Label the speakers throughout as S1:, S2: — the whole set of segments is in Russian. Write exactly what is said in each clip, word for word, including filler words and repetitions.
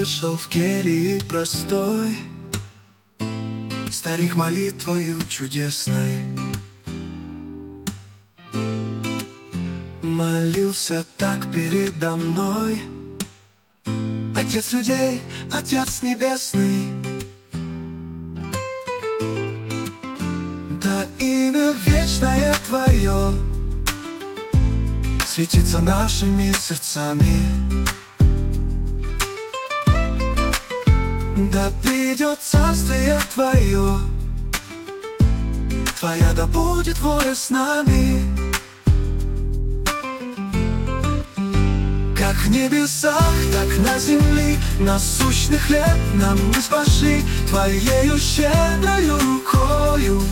S1: слышал в келье простой старик молитвою чудесной молился так передо мной: Отец людей, Отец небесный, да имя вечное Твое светится нашими сердцами. Да придет царствие Твое, Твоя да будет воля с нами. Как в небесах, так на земли, насущный хлеб нам не спашли Твоею щедрою рукою.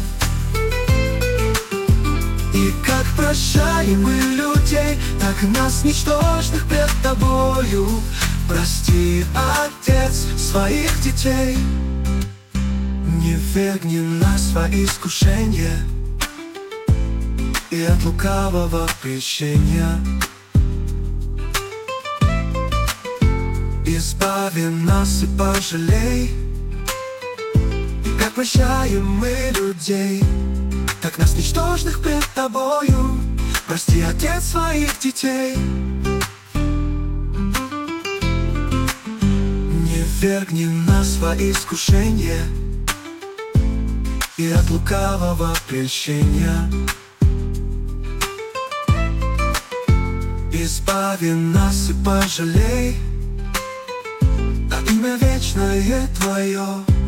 S1: И как прощаем мы людей, так нас ничтожных пред Тобою прости, Отец, своих детей. Не ввергни нас во искушение и от лукавого прещения. Избави нас и пожалей. И как прощаем мы людей, так нас ничтожных пред Тобою прости, Отец, своих детей. Не ввергни нас во искушение и от лукавого прельщения. Избави нас и пожалей, а имя вечное Твое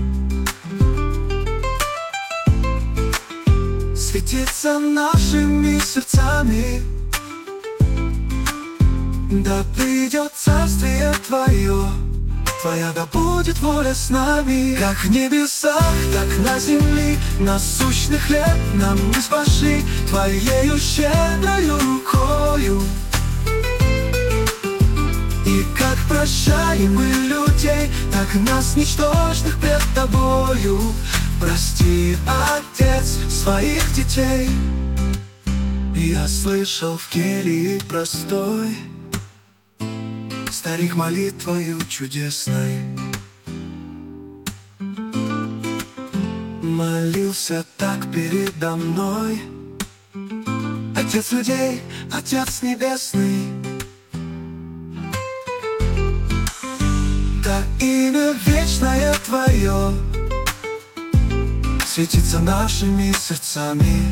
S1: светится нашими сердцами. Да придет царствие Твое, Твоя да будет воля с нами. Как в небесах, так на земли, насущный хлеб нам не спашли Твоею щедрою рукою. И как прощаем мы людей, так нас ничтожных пред Тобою прости, Отец, своих детей. Я слышал в келье простой старик молитвою чудесной молился так передо мной: Отец людей, Отец небесный, да имя вечное Твое светится нашими сердцами.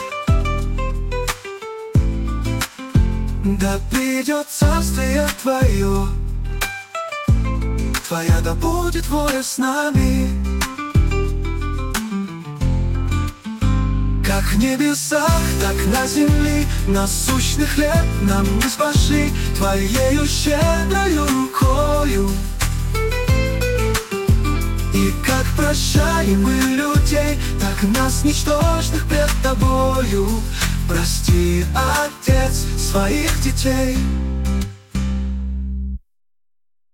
S1: Да придет царствие Твое, Твоя да будет воля с нами. Как в небесах, так на земли, насущный хлеб нам не спашли Твоею щедрою рукою. И как прощаем мы людей, так нас ничтожных пред Тобою прости, Отец, своих детей.